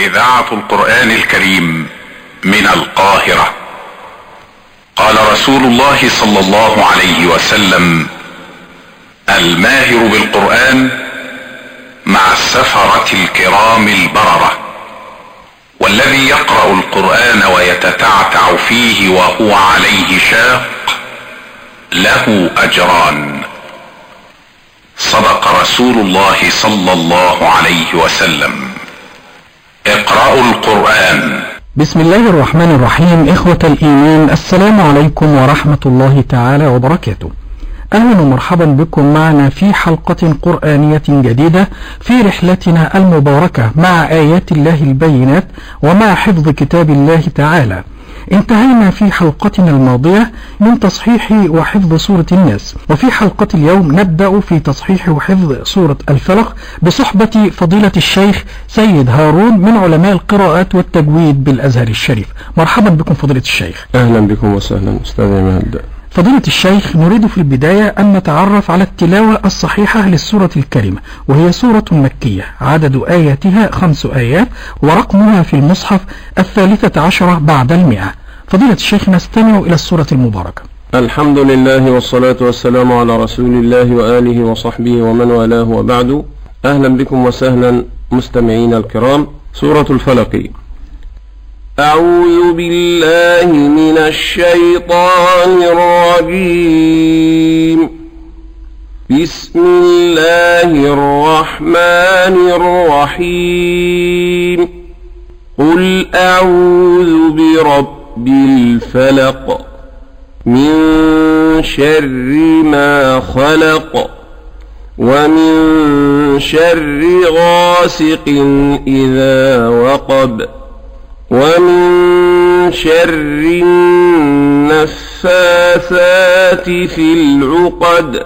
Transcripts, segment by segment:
إذاعة القرآن الكريم من القاهرة. قال رسول الله صلى الله عليه وسلم: الماهر بالقرآن مع السفرة الكرام البررة، والذي يقرأ القرآن ويتتعتع فيه وهو عليه شاق له أجران. صدق رسول الله صلى الله عليه وسلم. اقرأوا القرآن. بسم الله الرحمن الرحيم. إخوة الإيمان، السلام عليكم ورحمة الله تعالى وبركاته. أهلا ومرحبا بكم معنا في حلقة قرآنية جديدة في رحلتنا المباركة مع آيات الله البينات ومع حفظ كتاب الله تعالى. انتهينا في حلقتنا الماضية من تصحيح وحفظ سورة الناس، وفي حلقة اليوم نبدأ في تصحيح وحفظ سورة الفلق بصحبة فضيلة الشيخ سيد هارون من علماء القراءات والتجويد بالأزهر الشريف. مرحبا بكم فضيلة الشيخ. أهلا بكم وسهلا أستاذ مهد. فضيلة الشيخ، نريد في البداية أن نتعرف على التلاوة الصحيحة للسورة الكريمة، وهي سورة مكية عدد آياتها 5 آيات ورقمها في المصحف 13 بعد 100. فضيلة الشيخ، نستمع إلى السورة المباركة. الحمد لله والصلاة والسلام على رسول الله وآله وصحبه ومن والاه، وبعد. أهلا بكم وسهلا مستمعين الكرام. سورة الفلق. أعوذ بالله من الشيطان الرجيم. بسم الله الرحمن الرحيم. قل أعوذ برب الفلق من شر ما خلق ومن شر غاسق إذا وقب ومن شر النفاثات في العقد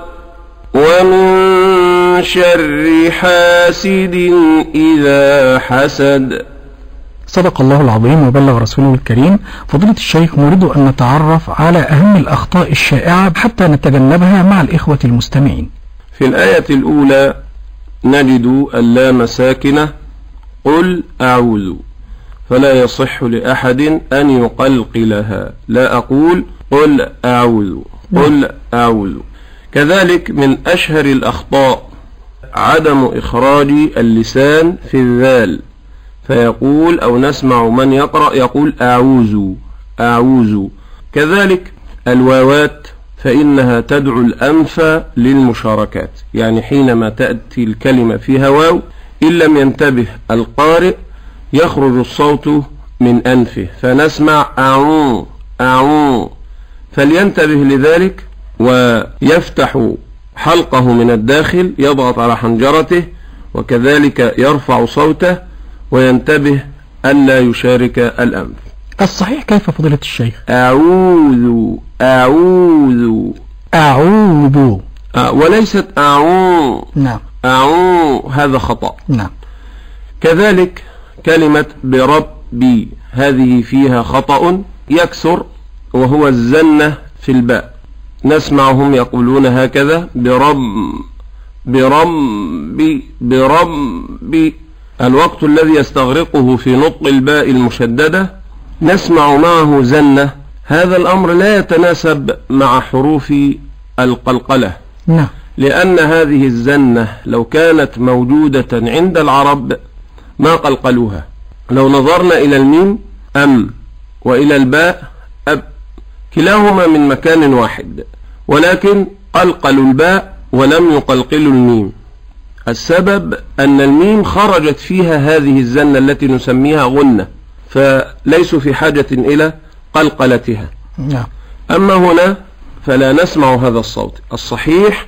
ومن شر حاسد إذا حسد. صدق الله العظيم وبلغ رسوله الكريم. فضيلة الشيخ، نريد أن نتعرف على أهم الأخطاء الشائعة حتى نتجنبها مع الإخوة المستمعين. في الآية الأولى نجد اللام ساكنة، قل أعوذ، فلا يصح لأحد أن يقلقلها، لا أقول قل أعوذ، قل أعوذ. كذلك من أشهر الأخطاء عدم إخراج اللسان في الذال، فيقول أو نسمع من يقرأ يقول أعوذ أعوذ. كذلك الواوات فإنها تدعو الأنف للمشاركات، يعني حينما تأتي الكلمة فيها واو إن لم ينتبه القارئ يخرج الصوت من أنفه فنسمع أعو أعو، فلينتبه لذلك ويفتح حلقه من الداخل، يضغط على حنجرته وكذلك يرفع صوته وينتبه ألا يشارك الأنف. الصحيح كيف فضيلة الشيخ؟ أعوذ أعوذ أعوذ وليست أعو. نعم. أعو هذا خطأ. نعم. كذلك كلمة بربي هذه فيها خطأ يكسر، وهو الزنة في الباء، نسمعهم يقولون هكذا بربي. الوقت الذي يستغرقه في نطق الباء المشددة نسمع معه زنة، هذا الأمر لا يتناسب مع حروف القلقلة. نعم. لأن هذه الزنة لو كانت موجودة عند العرب ما قلقلوها. لو نظرنا إلى الميم أم وإلى الباء أب، كلاهما من مكان واحد، ولكن قلقلوا الباء ولم يقلقلوا الميم. السبب أن الميم خرجت فيها هذه الزنة التي نسميها غنة، فليسوا في حاجة إلى قلقلتها. نعم. أما هنا فلا نسمع هذا الصوت. الصحيح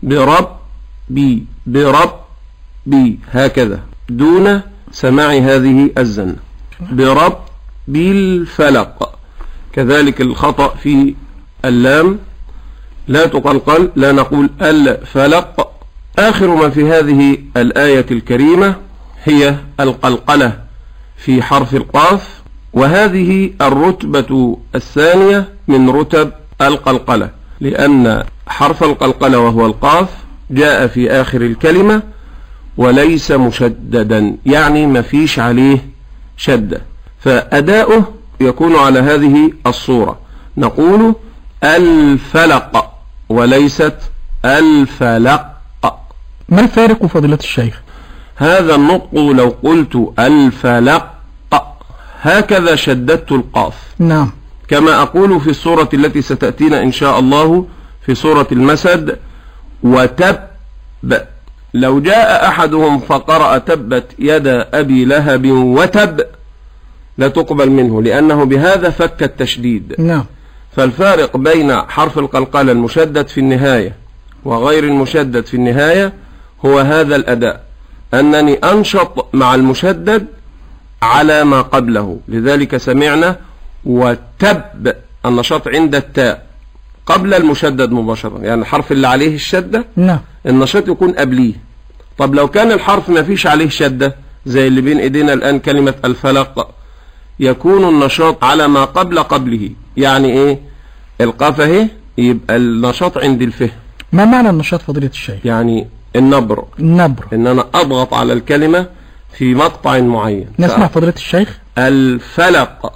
بربي هكذا دون سماع هذه الزنة. بربي الفلق. كذلك الخطأ في اللام لا تقلقل، لا نقول الفلق. آخر ما في هذه الآية الكريمة هي القلقلة في حرف القاف، وهذه الرتبة الثانية من رتب القلقلة، لأن حرف القلقلة وهو القاف جاء في آخر الكلمة وليس مشددا، يعني ما فيش عليه شدة، فأداؤه يكون على هذه الصورة، نقول الفلق وليست الفلق. ما الفارق فضيلة الشيخ؟ هذا النطق لو قلت الفلق هكذا شددت القاف، نعم، كما أقول في السورة التي ستأتينا إن شاء الله في سورة المسد وتب. لو جاء أحدهم فقرأ تبت يدا أبي لهب وتب لا تقبل منه، لأنه بهذا فك التشديد. نعم. فالفارق بين حرف القلقلة المشدد في النهاية وغير المشدد في النهاية هو هذا الأداء، أنني أنشط مع المشدد على ما قبله، لذلك سمعنا وتب النشاط عند التاء قبل المشدد مباشرة، يعني الحرف اللي عليه الشدة نعم النشاط يكون قبليه. طب لو كان الحرف ما فيش عليه شدة زي اللي بين ايدينا الآن كلمة الفلق، يكون النشاط على ما قبله، يعني ايه؟ القاف اهي يبقى النشاط عند الفه. ما معنى النشاط فضيلة الشيخ؟ يعني النبر ان انا اضغط على الكلمة في مقطع معين. نسمع فضيلة الشيخ. الفلق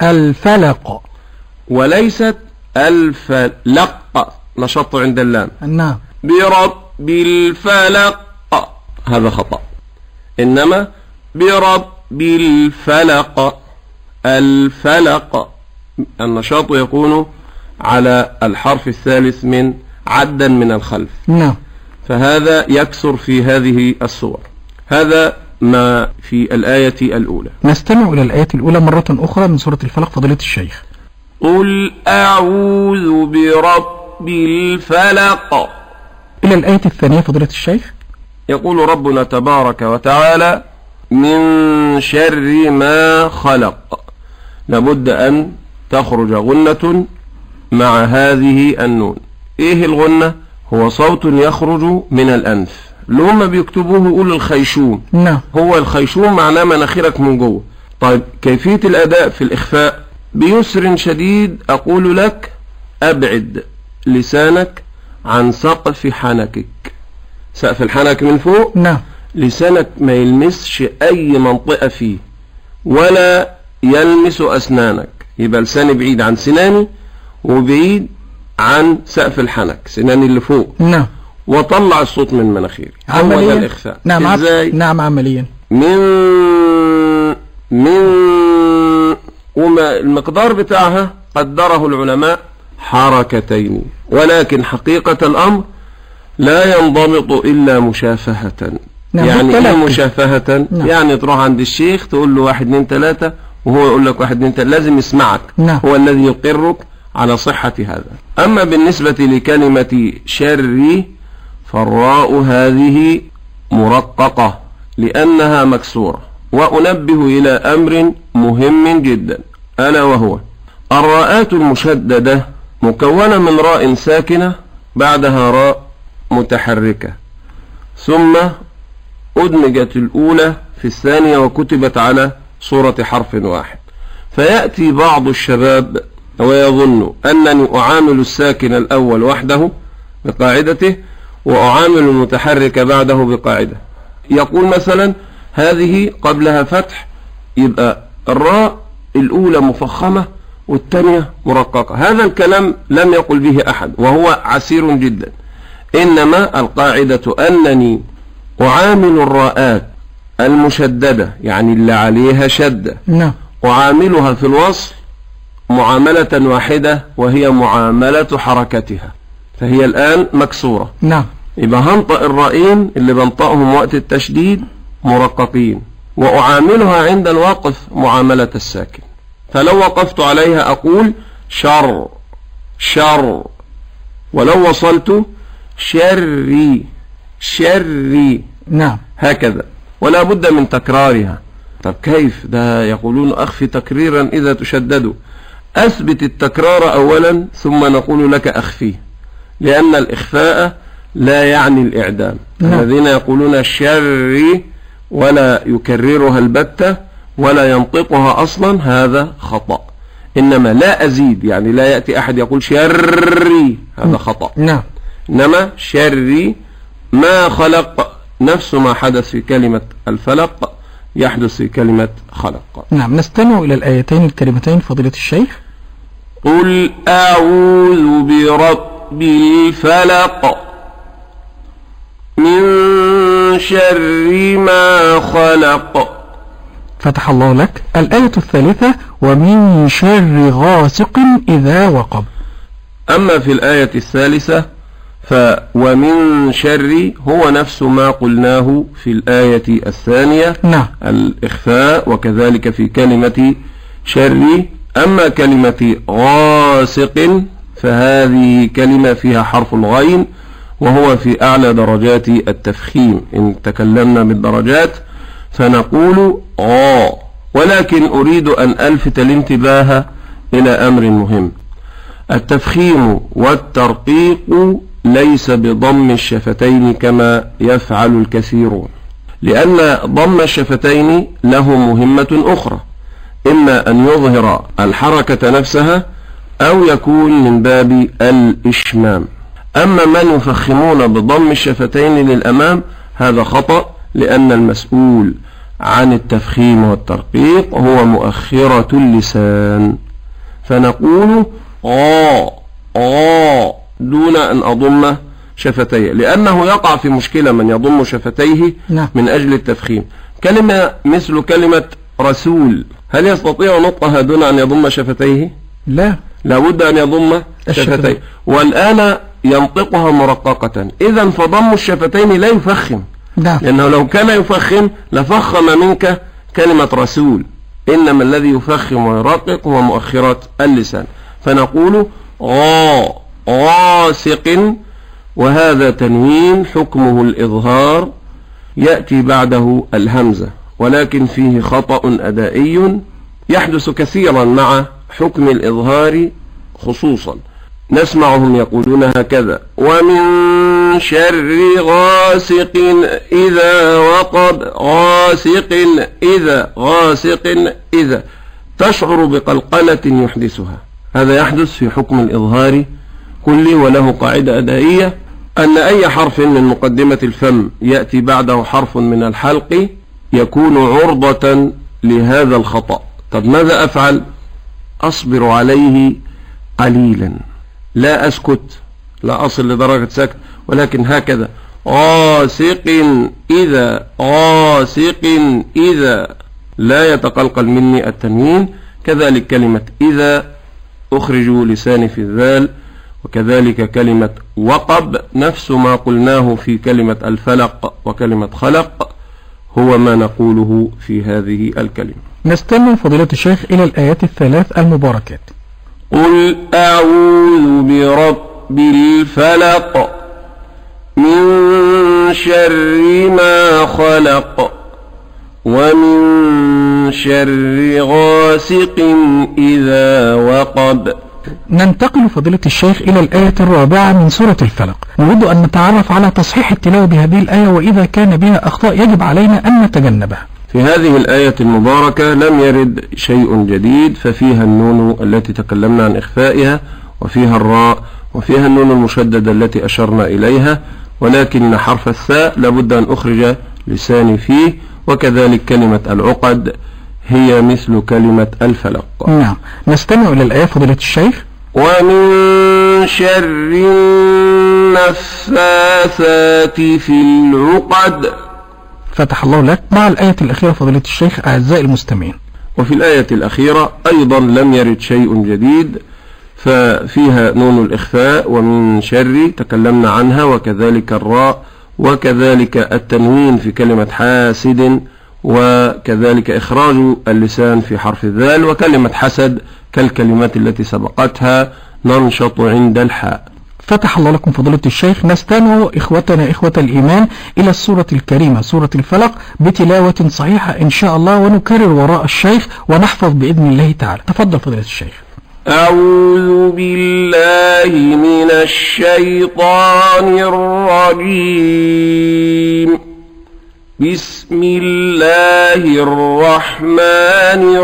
وليست الفلق، نشط عند اللام. نعم. برب الفلق هذا خطأ، إنما برب الفلق الفلق النشاط يكون على الحرف الثالث من عدا من الخلف. نعم. فهذا يكسر في هذه الصور. هذا ما في الآية الأولى. نستمع إلى الآية الأولى مرة أخرى من سورة الفلق فضيلة الشيخ. قل أعوذ برب الفلق. إلى الآية الثانية فضيلة الشيخ. يقول ربنا تبارك وتعالى من شر ما خلق. لابد أن تخرج غنة مع هذه النون. إيه الغنة؟ هو صوت يخرج من الأنف، اللي هم بيكتبوه يقول الخيشوم. نعم. هو الخيشوم معناه مناخيرك من جوه. طيب كيفية الأداء في الإخفاء؟ بيسر شديد أقول لك أبعد لسانك عن سقف حنكك، سقف الحنك من فوق. نعم. لسانك ما يلمسش أي منطقة فيه ولا يلمس أسنانك، يبقى لساني بعيد عن سناني وبعيد عن سقف الحنك، سناني اللي فوق. نعم. وطلع الصوت من مناخيري. عمليا. هو ده الإخفاء. نعم. إزاي؟ نعم عمليا. وما المقدار بتاعها قدره العلماء حركتين، ولكن حقيقة الأمر لا ينضبط إلا مشافهة. نعم. يعني إيه مشافهة؟ نعم. يعني تروح عند الشيخ تقول له 1 2 3 وهو يقول لك 1 2 3، لازم يسمعك. نعم. هو الذي يقرك على صحة هذا. أما بالنسبة لكلمة شر فالراء هذه مرققة لأنها مكسورة. وأنبه إلى أمر مهم جدا، ألا وهو الراءات المشددة مكونة من راء ساكنة بعدها راء متحركة، ثم أدمجت الأولى في الثانية وكتبت على صورة حرف واحد. فيأتي بعض الشباب ويظن أنني أعامل الساكن الأول وحده بقاعدته وأعامل المتحرك بعده بقاعدة. يقول مثلا هذه قبلها فتح، يبقى الراء الأولى مفخمة والثانية مرققة. هذا الكلام لم يقل به أحد وهو عسير جدا، إنما القاعدة أنني أعامل الراءات المشددة يعني اللي عليها شدة. نعم. أعاملها في الوصل معاملة واحدة وهي معاملة حركتها، فهي الآن مكسورة. نعم. يبقى هنطق الرائين اللي بنطقهم وقت التشديد مرققين، وأعاملها عند الوقف معاملة الساكن. فلو وقفت عليها أقول شر شر، ولو وصلت شري شري. نعم. هكذا، ولا بد من تكرارها. طب كيف ده؟ يقولون أخفي تكريرا إذا تشددوا. أثبت التكرار أولا ثم نقول لك أخفيه، لأن الإخفاء لا يعني الإعدام. نعم. الذين يقولون شري ولا يكررها البتة ولا ينطقها أصلا هذا خطأ. إنما لا أزيد، يعني لا يأتي أحد يقول شري، هذا خطأ. نعم. إنما شري ما خلق، نفس ما حدث في كلمة الفلق، يحدث في كلمة خلق. نعم، نستمع إلى الآيتين الكريمتين فضيلة الشيخ. قل أعوذ برب الفلق من شر ما خلق. فتح الله لك. الآية الثالثة: ومن شر غاسق إذا وقب. أما في الآية الثالثة ومن شر هو نفس ما قلناه في الآية الثانية. نعم. الإخفاء، وكذلك في كلمة شر. أما كلمة غاسق فهذه كلمة فيها حرف الغين، وهو في أعلى درجات التفخيم. إن تكلمنا بالدرجات فنقول غا، ولكن أريد أن ألفت الانتباه إلى أمر مهم. التفخيم والترقيق ليس بضم الشفتين كما يفعل الكثيرون، لأن ضم الشفتين له مهمة أخرى، إما أن يظهر الحركة نفسها أو يكون من باب الإشمام. أما من يفخمون بضم الشفتين للأمام هذا خطأ، لأن المسؤول عن التفخيم والترقيق هو مؤخرة اللسان، فنقول غا غا دون أن أضم شفتيه، لأنه يقع في مشكلة من يضم شفتيه من أجل التفخيم. كلمة مثل كلمة رسول، هل يستطيع نطقها دون أن يضم شفتيه؟ لا، لابد أن يضم شفتيه، والآن ينطقها مرققة. إذن فضم الشفتين لا يفخم، لأنه لو كان يفخم لفخم منك كلمة رسول، إنما الذي يفخم ويرقق هو مؤخرات اللسان. فنقول غا غاسق، وهذا تنوين حكمه الإظهار يأتي بعده الهمزة، ولكن فيه خطأ أدائي يحدث كثيرا مع حكم الإظهار خصوصا. نسمعهم يقولون هكذا: ومن شر غاسق إذا وقب. غاسق إذا تشعر بقلقلة يحدثها، هذا يحدث في حكم الإظهار كله، وله قاعدة أدائية أن أي حرف من مقدمة الفم يأتي بعده حرف من الحلق يكون عرضة لهذا الخطأ. طب ماذا أفعل؟ أصبر عليه قليلا، لا أسكت، لا أصل لدرجة سكت، ولكن هكذا غاسق إذا لا يتقلقل مني التنوين. كذلك كلمة إذا أخرج لساني في الذال، وكذلك كلمة وقب نفس ما قلناه في كلمة الفلق وكلمة خلق هو ما نقوله في هذه الكلمة. نستمع فضيلة الشيخ إلى الآيات الثلاث المباركات. قل أعوذ برب الفلق من شر ما خلق ومن شر غاسق إذا وقب. ننتقل فضيلة الشيخ إلى الآية الرابعة من سورة الفلق. نريد أن نتعرف على تصحيح التلاوة بهذه الآية، وإذا كان بها أخطاء يجب علينا أن نتجنبها. في هذه الآية المباركة لم يرد شيء جديد، ففيها النون التي تكلمنا عن إخفائها، وفيها الراء، وفيها النون المشددة التي أشرنا إليها، ولكن حرف الثاء لابد أن أخرج لساني فيه، وكذلك كلمة العقد هي مثل كلمة الفلق. نعم، نستمع إلى الآية فضيلة الشيخ. ومن شر النفاثات في العقد. فتح الله لك. مع الآية الأخيرة فضيلة الشيخ أعزائي المستمعين. وفي الآية الأخيرة أيضا لم يرد شيء جديد، ففيها نون الإخفاء ومن شر تكلمنا عنها، وكذلك الراء، وكذلك التنوين في كلمة حاسد، وكذلك إخراج اللسان في حرف الذال، وكلمة حسد كالكلمات التي سبقتها ننشط عند الحاء. فتح الله لكم فضيلة الشيخ. نستمع إخوتنا إخوة الإيمان إلى السورة الكريمة سورة الفلق بتلاوة صحيحة إن شاء الله، ونكرر وراء الشيخ ونحفظ بإذن الله تعالى. تفضل فضيلة الشيخ. أعوذ بالله من الشيطان الرجيم. بسم الله الرحمن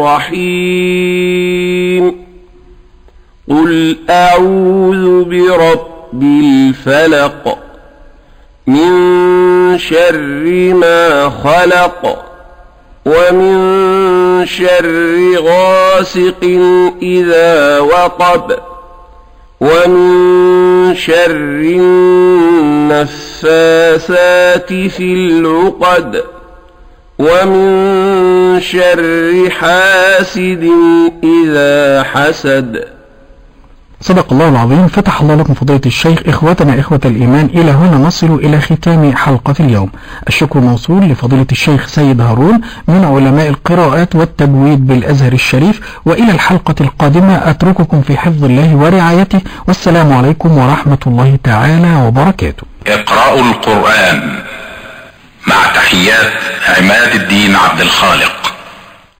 الرحيم. قل أعوذ برب الفلق من شر ما خلق ومن شر غاسق إذا وقب ومن شر النفاثات في العقد ومن شر حاسد إذا حسد. صدق الله العظيم. فتح الله لكم فضيلة الشيخ. إخوتنا إخوة الإيمان، إلى هنا نصل إلى ختام حلقة اليوم. الشكر موصول لفضيلة الشيخ سيد هارون من علماء القراءات والتجويد بالأزهر الشريف، وإلى الحلقة القادمة أترككم في حفظ الله ورعايته، والسلام عليكم ورحمة الله تعالى وبركاته. اقرأوا القرآن مع تحيات عماد الدين عبد الخالق.